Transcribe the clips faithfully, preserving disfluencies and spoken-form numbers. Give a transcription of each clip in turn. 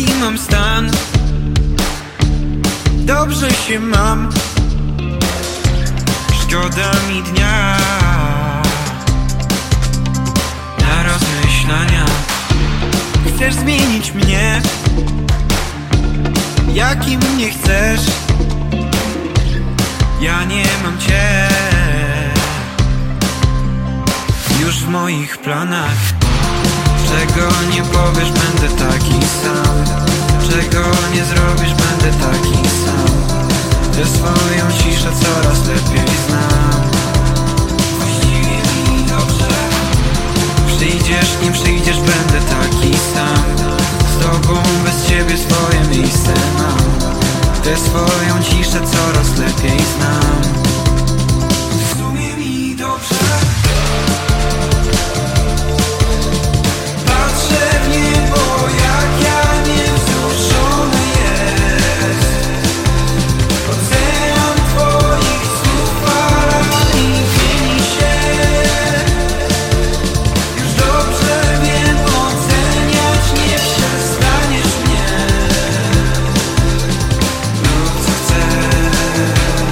jaki mam stan. Dobrze się mam, szkoda mi dnia na rozmyślania. Chcesz zmienić mnie, jakim mnie chcesz. Ja nie mam cię już w moich planach. Czego nie powiesz, będę taki sam. Czego nie zrobisz, będę taki sam. Tę swoją ciszę coraz lepiej znam. Właściwie mi dobrze. Przyjdziesz, nie przyjdziesz, będę taki sam. Z tobą, bez ciebie swoje miejsce mam. Tę swoją ciszę coraz lepiej znam. W sumie mi dobrze. Patrzę w niebo, jak ja niewzruszony jest. Ocean twoich słów falami pieni się. Już dobrze wiem, oceniać nie przestaniesz mnie. Rób co chcesz.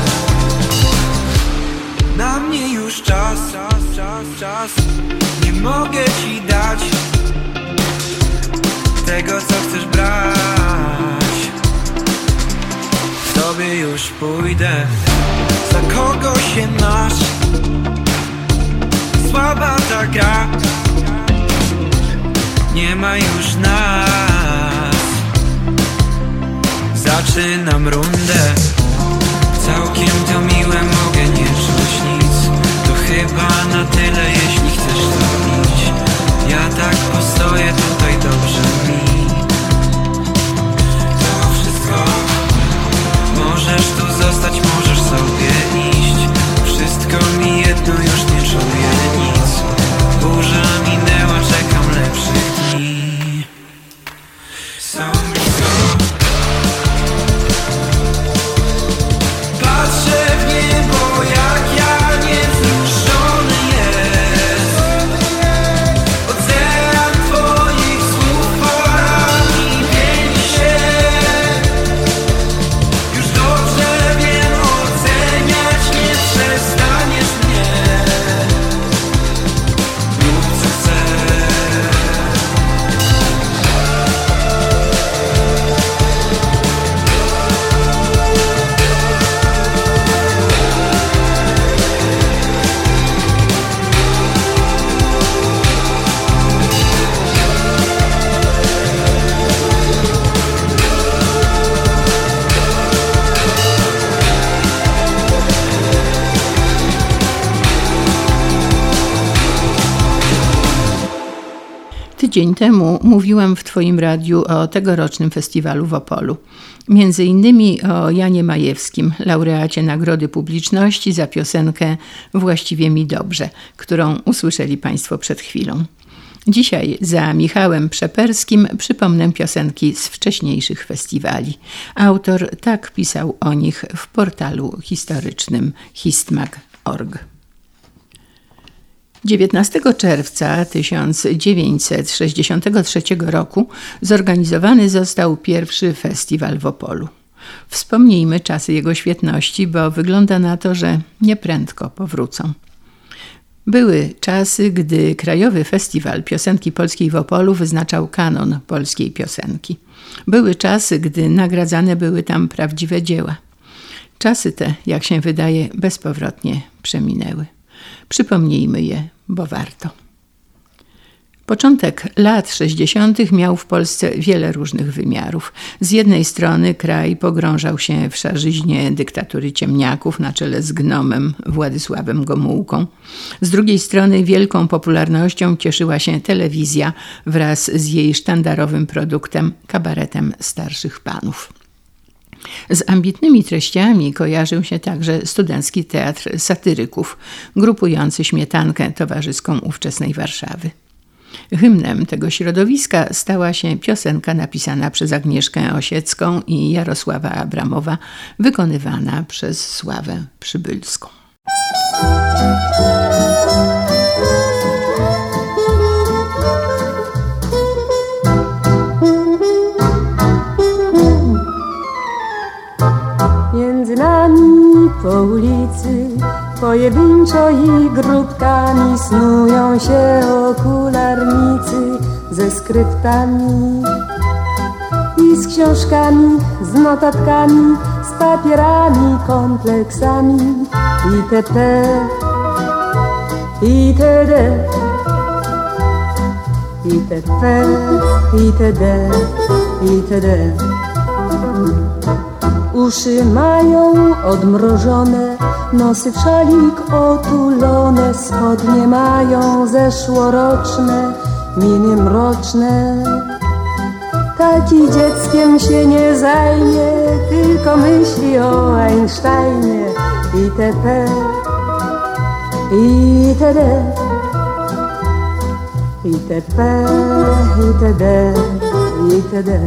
Na mnie już czas, czas, czas, czas. Nie mogę ci dać tego, co chcesz brać. W tobie już pójdę. Za kogo się masz? Słaba ta gra. Nie ma już nas. Zaczynam rundę. Całkiem to miłe, mogę nie czuć nic. To chyba na tyle, jeśli chcesz zrobić. Ja tak postoję tutaj, dobrze mi. To wszystko. Możesz tu zostać, możesz sobie iść. Wszystko mi jedno, już nie czuję nic. Burza minęła, czekam lepszych dni. Są blisko. Patrzę w niebo, jak ja niewzruszony jest. Ocean twoich słów falami pieni się. Już dobrze wiem, oceniać nie przestaniesz mnie. Rób co chcesz. Tydzień temu mówiłam w Twoim radiu o tegorocznym festiwalu w Opolu. Między innymi o Janie Majewskim, laureacie Nagrody Publiczności za piosenkę Właściwie mi dobrze, którą usłyszeli Państwo przed chwilą. Dzisiaj za Michałem Przeperskim przypomnę piosenki z wcześniejszych festiwali. Autor tak pisał o nich w portalu historycznym histmag kropka org. dziewiętnastego czerwca tysiąc dziewięćset sześćdziesiątego trzeciego roku zorganizowany został pierwszy festiwal w Opolu. Wspomnijmy czasy jego świetności, bo wygląda na to, że nieprędko powrócą. Były czasy, gdy Krajowy Festiwal Piosenki Polskiej w Opolu wyznaczał kanon polskiej piosenki. Były czasy, gdy nagradzane były tam prawdziwe dzieła. Czasy te, jak się wydaje, bezpowrotnie przeminęły. Przypomnijmy je, bo warto. Początek lat sześćdziesiątych miał w Polsce wiele różnych wymiarów. Z jednej strony kraj pogrążał się w szarzyźnie dyktatury ciemniaków na czele z gnomem Władysławem Gomułką. Z drugiej strony wielką popularnością cieszyła się telewizja wraz z jej sztandarowym produktem, kabaretem starszych panów. Z ambitnymi treściami kojarzył się także studencki teatr satyryków, grupujący śmietankę towarzyską ówczesnej Warszawy. Hymnem tego środowiska stała się piosenka napisana przez Agnieszkę Osiecką i Jarosława Abramowa, wykonywana przez Sławę Przybylską. Po ulicy pojedynczo i grupkami snują się okularnicy ze skryptami i z książkami, z notatkami, z papierami, kompleksami itp. itd. itp. itd. itd. Uszy mają odmrożone, nosy w szalik otulone, spodnie mają zeszłoroczne, miny mroczne. Taki dzieckiem się nie zajmie, tylko myśli o Einsteinie itp. itd. itp. itd. itd.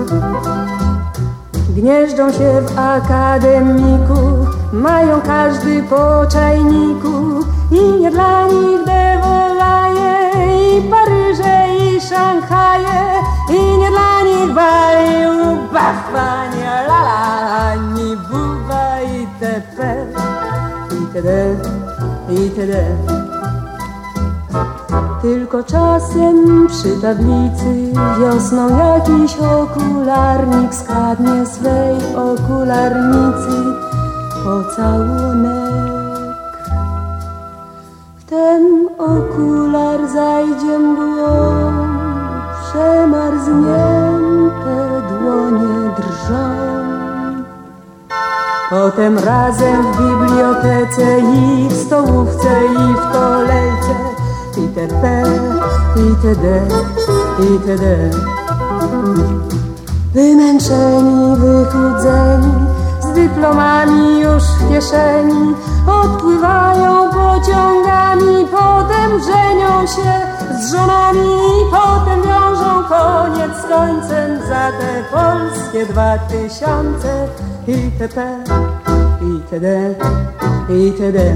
Gnieżdżą się w akademiku, mają każdy po czajniku i nie dla nich Devolaje, i Paryże, i Szanghaje, i nie dla nich Bali, Bafania, la la, ni Buba itp. itd. itd. Tylko czasem przy tablicy wiosną jakiś okularnik skradnie swej okularnicy pocałunek. W ten okular zajdzie mgłą, przemarznięte dłonie drżą. Potem razem w bibliotece i w stołówce i w kolejce itp. itd. itd. Wymęczeni, wychudzeni, z dyplomami już w kieszeni, odpływają pociągami, potem żenią się z żonami, potem wiążą koniec z końcem za te polskie dwa tysiące itp. itd. itd.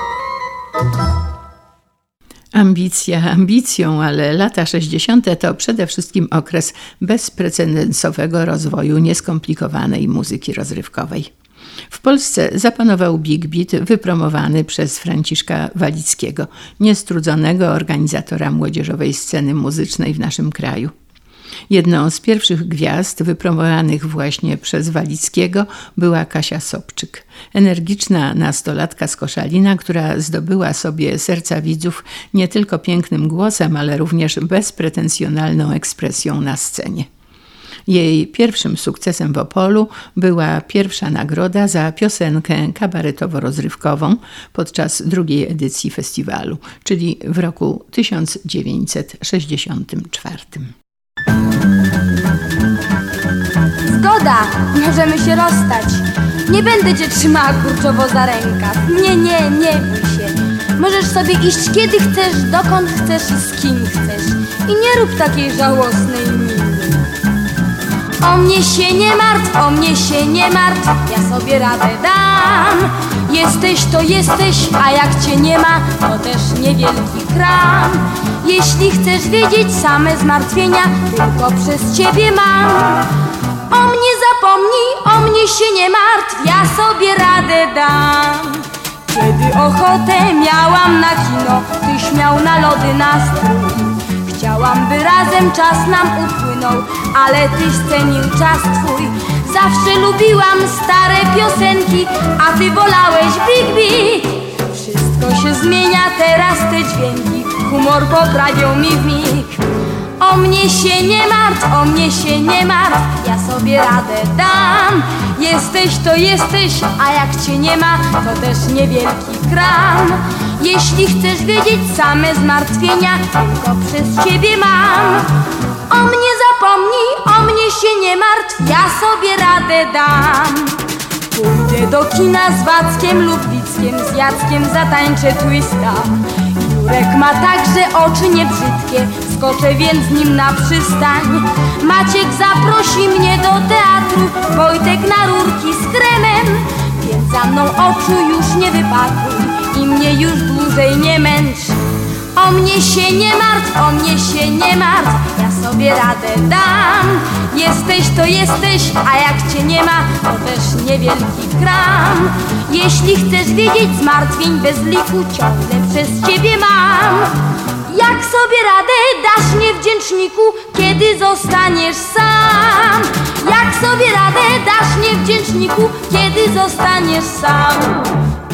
Ambicja ambicją, ale lata sześćdziesiąte to przede wszystkim okres bezprecedensowego rozwoju nieskomplikowanej muzyki rozrywkowej. W Polsce zapanował big beat wypromowany przez Franciszka Walickiego, niestrudzonego organizatora młodzieżowej sceny muzycznej w naszym kraju. Jedną z pierwszych gwiazd wypromowanych właśnie przez Walickiego była Kasia Sobczyk. Energiczna nastolatka z Koszalina, która zdobyła sobie serca widzów nie tylko pięknym głosem, ale również bezpretensjonalną ekspresją na scenie. Jej pierwszym sukcesem w Opolu była pierwsza nagroda za piosenkę kabaretowo-rozrywkową podczas drugiej edycji festiwalu, czyli w roku tysiąc dziewięćset sześćdziesiątym czwartym. Zgoda, możemy się rozstać. Nie będę cię trzymała kurczowo za rękaw. Nie, nie, nie bój się. Możesz sobie iść kiedy chcesz, dokąd chcesz i z kim chcesz. I nie rób takiej żałosnej miny. O mnie się nie martw, o mnie się nie martw, ja sobie radę dam. Jesteś to jesteś, a jak cię nie ma, to też niewielki kram. Jeśli chcesz wiedzieć same zmartwienia, tylko przez ciebie mam. O mnie zapomnij, o mnie się nie martw, ja sobie radę dam. Kiedy ochotę miałam na kino, tyś miał na lody nastrój. Chciałam, by razem czas nam upłynął, ale tyś cenił czas twój. Zawsze lubiłam stare piosenki, a ty wolałeś big beat. Wszystko się zmienia, teraz te dźwięki humor poprawią mi w mig. O mnie się nie martw, o mnie się nie martw, ja sobie radę dam. Jesteś to jesteś, a jak cię nie ma, to też niewielki kram. Jeśli chcesz wiedzieć same zmartwienia, tylko przez ciebie mam. O mnie zapomnij, o mnie się nie martw, ja sobie radę dam. Pójdę do kina z Wackiem lub Wickiem, z Jackiem zatańczę twista. Jurek ma także oczy niebrzydkie, skoczę więc z nim na przystań. Maciek zaprosi mnie do teatru, Wojtek na rurki z kremem. Więc za mną oczu już nie wypatruj i mnie już dłużej nie męcz. O mnie się nie martw, o mnie się nie martw, ja sobie radę dam. Jesteś to jesteś, a jak cię nie ma, to też niewielki kram. Jeśli chcesz wiedzieć, zmartwień bez liku ciągle przez ciebie mam. Jak sobie radę dasz niewdzięczniku, kiedy zostaniesz sam? Jak sobie radę dasz niewdzięczniku, kiedy zostaniesz sam?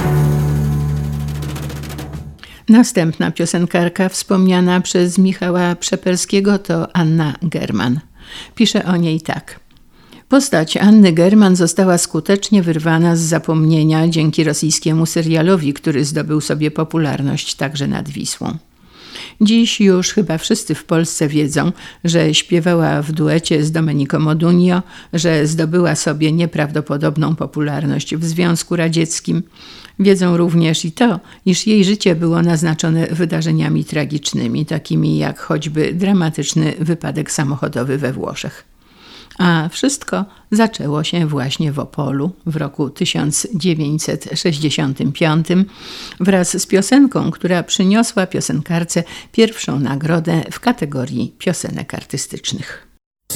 Następna piosenkarka wspomniana przez Michała Przepelskiego to Anna German. Pisze o niej tak. Postać Anny German została skutecznie wyrwana z zapomnienia dzięki rosyjskiemu serialowi, który zdobył sobie popularność także nad Wisłą. Dziś już chyba wszyscy w Polsce wiedzą, że śpiewała w duecie z Domenico Modugno, że zdobyła sobie nieprawdopodobną popularność w Związku Radzieckim. Wiedzą również i to, iż jej życie było naznaczone wydarzeniami tragicznymi, takimi jak choćby dramatyczny wypadek samochodowy we Włoszech. A wszystko zaczęło się właśnie w Opolu w roku tysiąc dziewięćset sześćdziesiątym piątym wraz z piosenką, która przyniosła piosenkarce pierwszą nagrodę w kategorii piosenek artystycznych.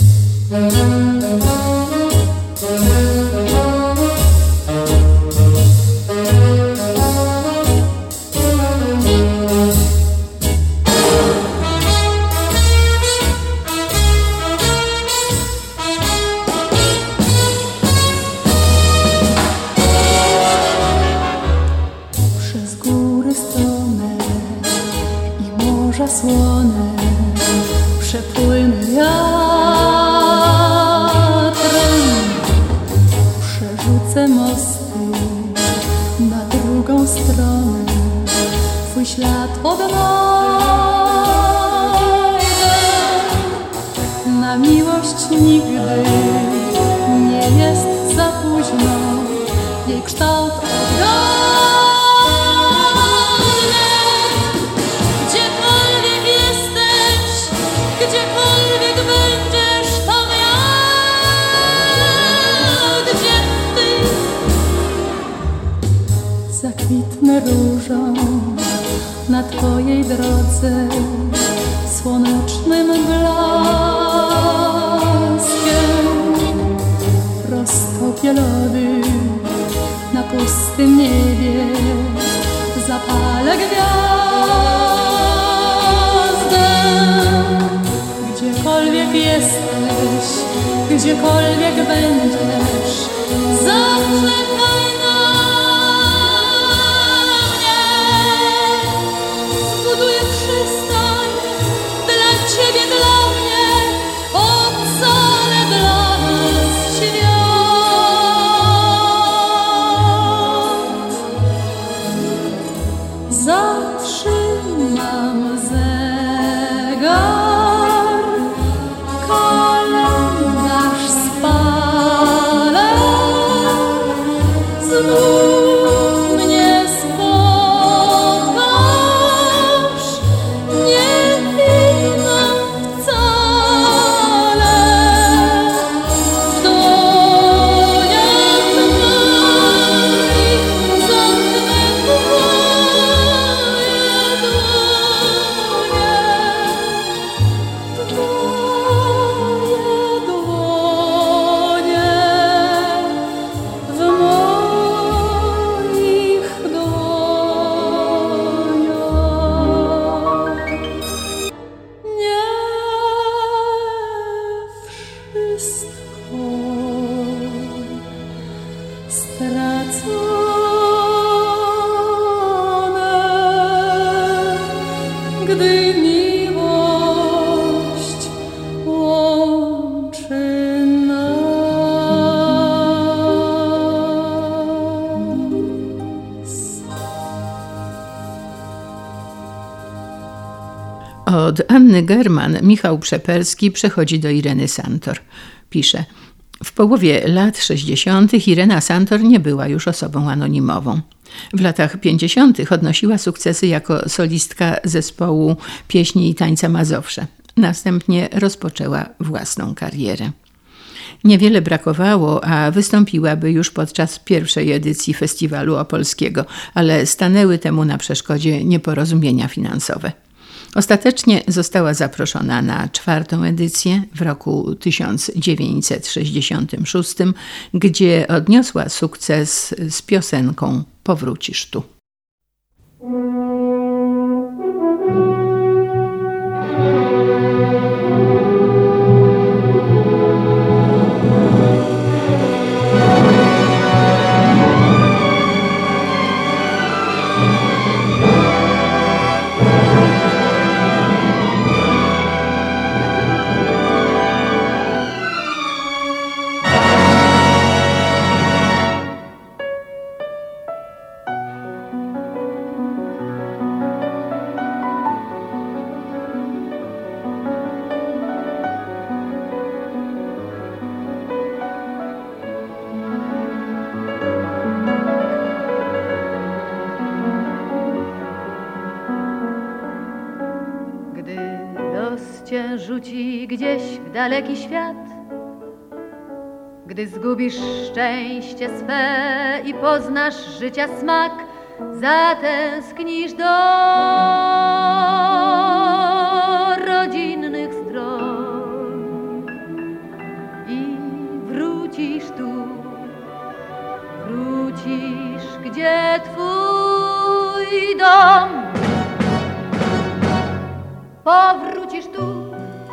Słone przepłyny wiatrem, przerzucę mosty na drugą stronę, twój ślad odnajdę. Na miłość nigdy nie jest za późno, jej kształt odgadnę. Gdziekolwiek będziesz, to ja, gdzie ty zakwitnę różą na twojej drodze słonecznym blaskiem. Roztopię lody na pustym niebie, zapalę gwiazdę. Gdziekolwiek jesteś, gdziekolwiek będziesz, zaczekaj na mnie. Zbuduję przystań dla ciebie, dla mnie, ocalę dla nas świat. Zatrzymam zegar. Gdy miłość łączy nas. Od Anny German Michał Przepelski przechodzi do Ireny Santor. Pisze: w połowie lat sześćdziesiątych Irena Santor nie była już osobą anonimową. W latach pięćdziesiątych odnosiła sukcesy jako solistka zespołu pieśni i tańca Mazowsze. Następnie rozpoczęła własną karierę. Niewiele brakowało, a wystąpiłaby już podczas pierwszej edycji Festiwalu Opolskiego, ale stanęły temu na przeszkodzie nieporozumienia finansowe. Ostatecznie została zaproszona na czwartą edycję w roku tysiąc dziewięćset sześćdziesiątym szóstym, gdzie odniosła sukces z piosenką Powrócisz tu. Cię rzuci gdzieś w daleki świat, gdy zgubisz szczęście swe i poznasz życia smak, zatęsknisz do rodzinnych stron i wrócisz tu, wrócisz, gdzie twój dom. Powrócisz tu,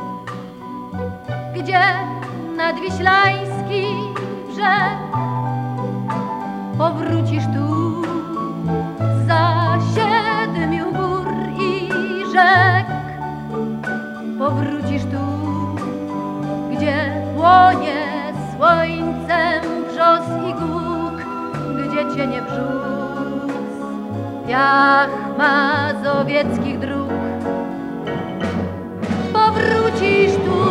gdzie nadwiślański brzeg. Powrócisz tu, za siedmiu gór i rzek. Powrócisz tu, gdzie płonie słońcem wrzos i głuk, gdzie cienie brzus, piach mazowieckich dróg. Powrócisz tu,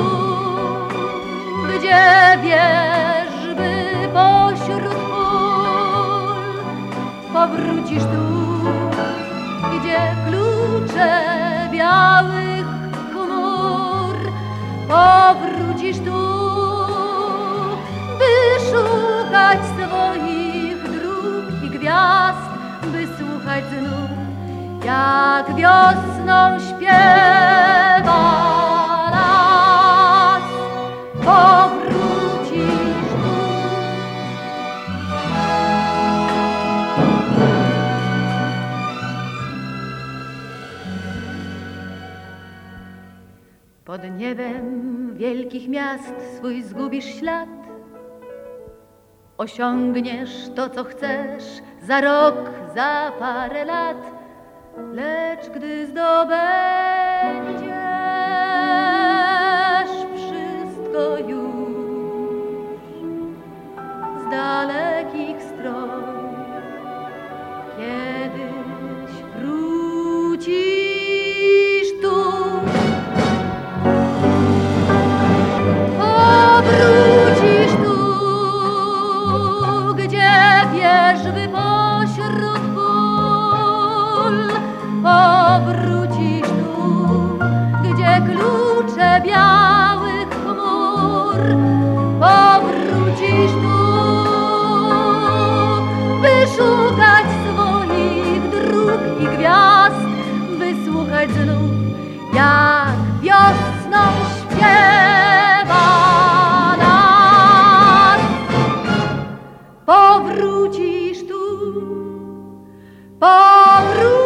gdzie wierzby pośród pól. Powrócisz tu, gdzie klucze białych chmur. Powrócisz tu, by szukać swoich dróg i gwiazd, by słuchać znów, jak wiosną śpiewa las. Powrócisz tu. Pod niebem wielkich miast swój zgubisz ślad. Osiągniesz to, co chcesz za rok, za parę lat. Lecz gdy zdobędziesz wszystko już z dalekich stron, kiedyś wrócisz tu. Powrócisz tu, gdzie wierzby pośród pól. Powrócisz tu, gdzie klucze białych chmur. Powrócisz tu, by szukać swoich dróg i gwiazd, by słuchać znów, jak wiosną śpiewa las. Powrócisz tu, powrócisz.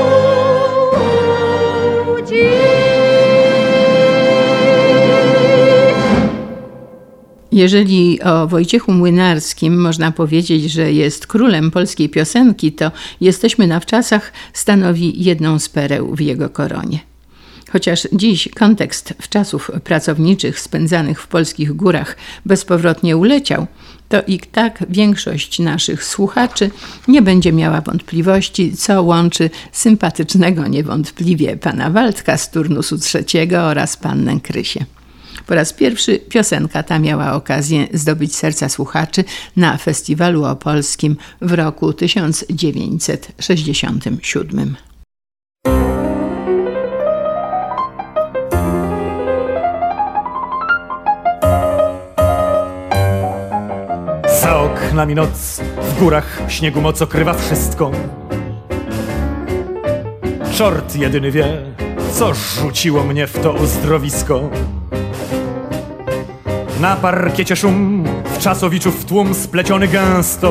Jeżeli o Wojciechu Młynarskim można powiedzieć, że jest królem polskiej piosenki, to Jesteśmy na wczasach stanowi jedną z pereł w jego koronie. Chociaż dziś kontekst wczasów pracowniczych spędzanych w polskich górach bezpowrotnie uleciał, to i tak większość naszych słuchaczy nie będzie miała wątpliwości, co łączy sympatycznego niewątpliwie pana Waldka z turnusu trzeciego oraz pannę Krysię. Po raz pierwszy piosenka ta miała okazję zdobyć serca słuchaczy na Festiwalu Opolskim w roku tysiąc dziewięćset sześćdziesiątym siódmym. Za oknami noc, w górach śniegu moc okrywa wszystko. Czort jedyny wie, co rzuciło mnie w to uzdrowisko. Na parkiecie szum, w czasowiczów tłum spleciony gęsto.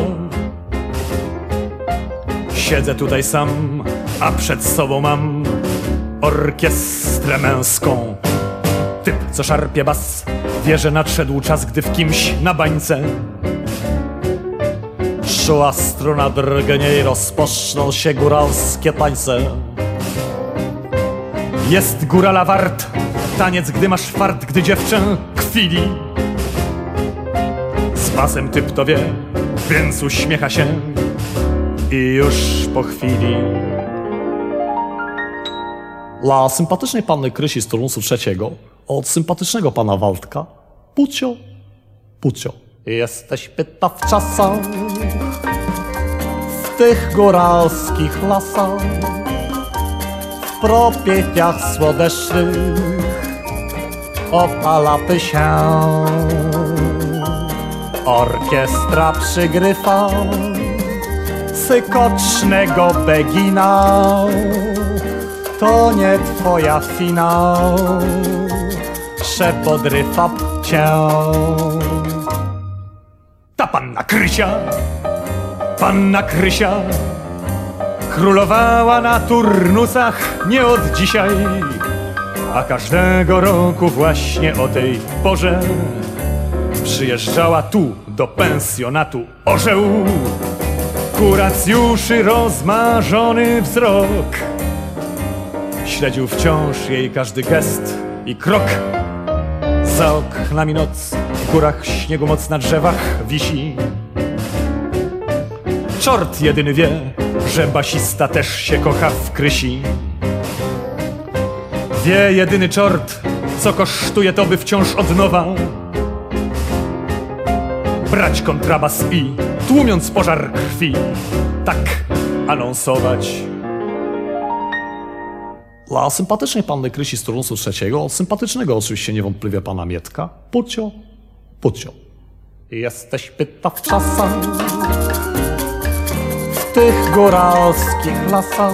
Siedzę tutaj sam, a przed sobą mam orkiestrę męską. Typ, co szarpie bas, wie, że nadszedł czas, gdy w kimś na bańce czuła struna drgnie i rozpoczną się góralskie tańce. Jest górala wart, taniec, gdy masz fart, gdy dziewczę kwili. Z basem typ to wie, więc uśmiecha się i już po chwili. Dla sympatycznej panny Krysi z turnusu trzeciego od sympatycznego pana Waldka Pucio, Pucio. Jesteś pyta w czasach, w tych góralskich lasach, w propieciach słodecznych opalapy się. Orkiestra przygrywa sykocznego begina. To nie twoja finał, przepodrywa cię. Ta panna Krysia, panna Krysia, królowała na turnusach nie od dzisiaj, a każdego roku właśnie o tej porze przyjeżdżała tu do pensjonatu orzeł. Kuracjuszy rozmarzony wzrok śledził wciąż jej każdy gest i krok. Za oknami noc, w górach śniegu moc, na drzewach wisi. Czort jedyny wie, że basista też się kocha w Krysi. Wie jedyny czort, co kosztuje to, by wciąż od nowa brać kontrabas i, tłumiąc pożar krwi, tak anonsować. Dla sympatycznej panny Krysi z turnusu trzeciego, od sympatycznego oczywiście niewątpliwie pana Mietka, Pucio, Pucio. Jesteś pyta w czasach, w tych góralskich lasach,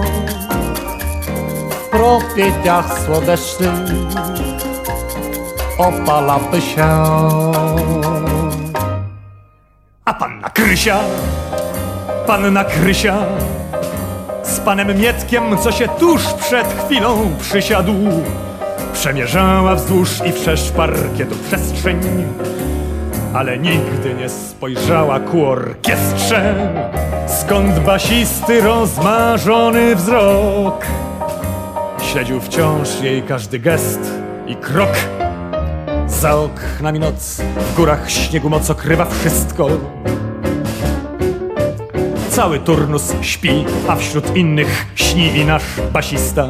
w propieciach słodecznych opalapy się. A panna Krysia, panna Krysia z panem Mietkiem, co się tuż przed chwilą przysiadł, przemierzała wzdłuż i wszerz parkietu przestrzeń, ale nigdy nie spojrzała ku orkiestrze, skąd basisty rozmarzony wzrok śledził wciąż jej każdy gest i krok. Za oknami noc, w górach śniegu moc okrywa wszystko. Cały turnus śpi, a wśród innych śni i nasz basista.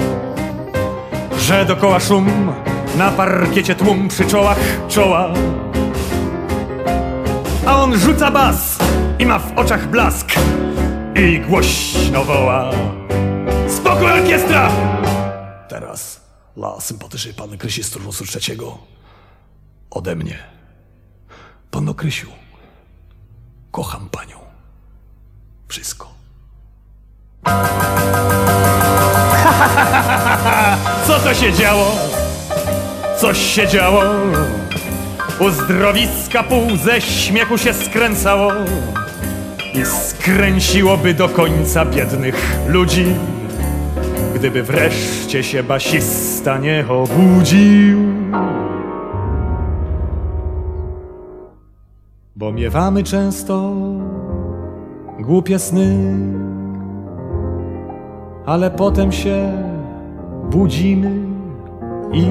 Że dokoła szum, na parkiecie tłum, przy czołach czoła. A on rzuca bas i ma w oczach blask i głośno woła: spokój, orkiestra! Teraz dla sympatycznej panny Krysi z turnusu trzeciego ode mnie. Panno Krysiu, kocham panią. Wszystko. Co to się działo? Coś się działo. Uzdrowiska pół ze śmiechu się skręcało i skręciłoby do końca biednych ludzi, gdyby wreszcie się basista nie obudził. Bo miewamy często głupie sny, ale potem się budzimy i...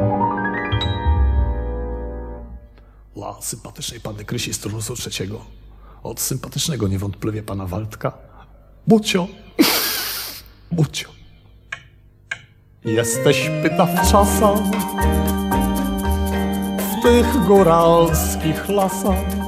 Dla sympatycznej panny Krysi z turnusu trzeciego, od sympatycznego niewątpliwie pana Waldka, Bucio, Bucio. Jesteś pyta w czasach, w tych góralskich lasach.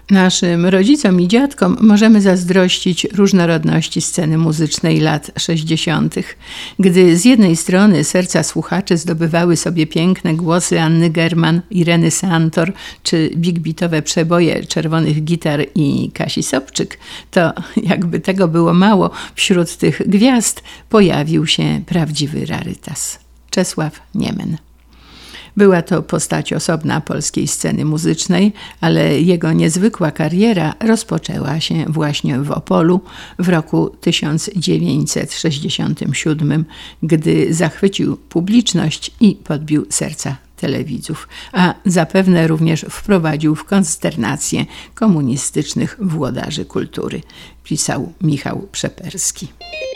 Naszym rodzicom i dziadkom możemy zazdrościć różnorodności sceny muzycznej lat sześćdziesiątych, gdy z jednej strony serca słuchaczy zdobywały sobie piękne głosy Anny German, Ireny Santor czy big beatowe przeboje Czerwonych Gitar i Kasi Sobczyk, to jakby tego było mało, wśród tych gwiazd pojawił się prawdziwy rarytas – Czesław Niemen. Była to postać osobna polskiej sceny muzycznej, ale jego niezwykła kariera rozpoczęła się właśnie w Opolu w roku tysiąc dziewięćset sześćdziesiątym siódmym, gdy zachwycił publiczność i podbił serca telewidzów, a zapewne również wprowadził w konsternację komunistycznych włodarzy kultury, pisał Michał Przeperski.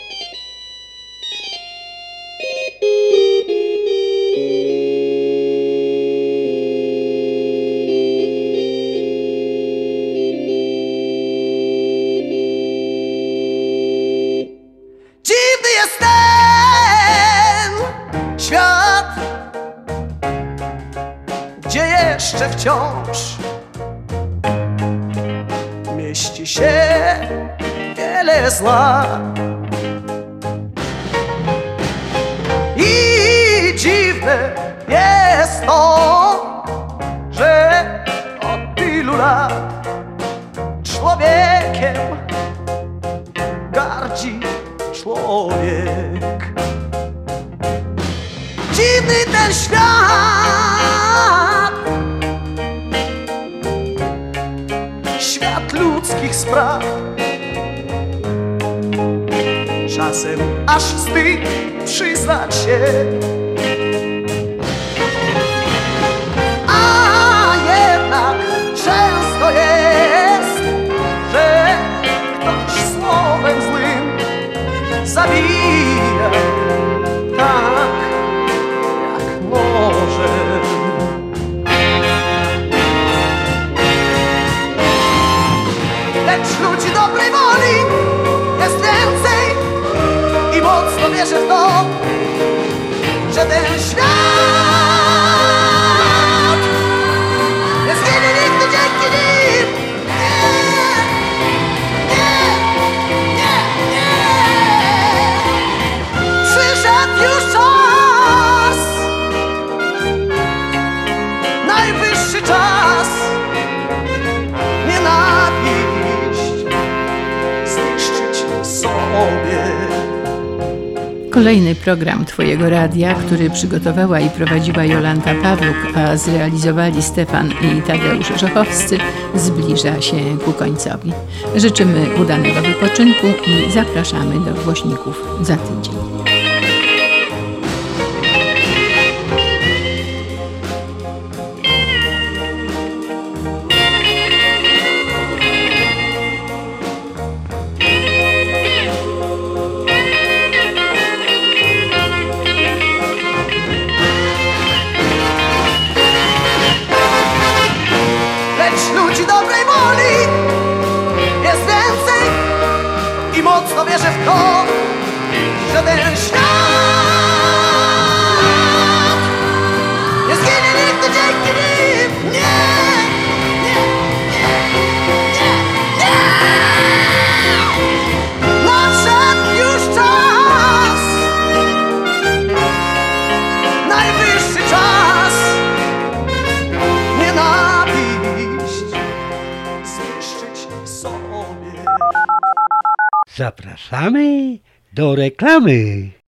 Dziwny jest ten świat, gdzie jeszcze wciąż mieści się wiele zła. I dziwne jest to, że od tylu lat człowiekiem gardzi człowiek. Dziwny ten świat, świat ludzkich spraw. Czasem aż wstyd przyznać się, a jednak często jest, że ktoś słowem złym zabija tak, jak może. Lecz ludzi dobrej woli jest więcej i mocno wierzę w to, że ten świat nie zginie nigdy dzięki nim. Nie, nie, nie, nie. Przyszedł już czas, najwyższy czas nienawiść zniszczyć sobie. Kolejny program Twojego Radia, który przygotowała i prowadziła Jolanta Pawluk, a zrealizowali Stefan i Tadeusz Rzechowscy, zbliża się ku końcowi. Życzymy udanego wypoczynku i zapraszamy do głośników za tydzień. Mocno wierzę w to, że ten świat nie zginie nigdy dzięki nim. Nie, nie, nie, nie, nie. Nadszedł już czas, najwyższy czas nienawiść zniszczyć sobie. Zapraszamy do reklamy.